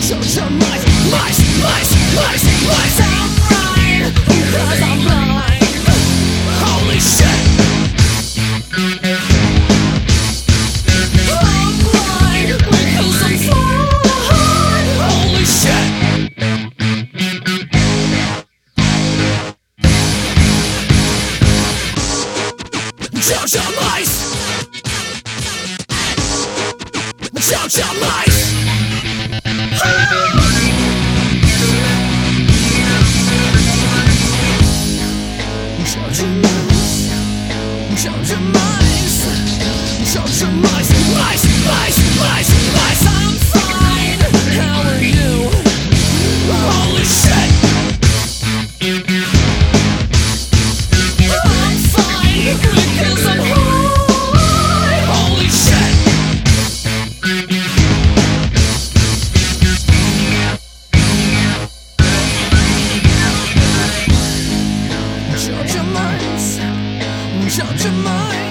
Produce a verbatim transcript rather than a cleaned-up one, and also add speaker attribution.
Speaker 1: Shut your mice, mice, mice, mice, mice. I'm right, because I'm blind. Holy shit. I'm blind, because I'm blind. Holy shit. Shut your mice. Shut your mice. Shut your mice. Shut your mice. Shut your mice. Mice, mice, mice, mice. I'm fine. How are you? Holy shit. I'm fine because I'm high. Holy shit. Shut your minds, shut your minds.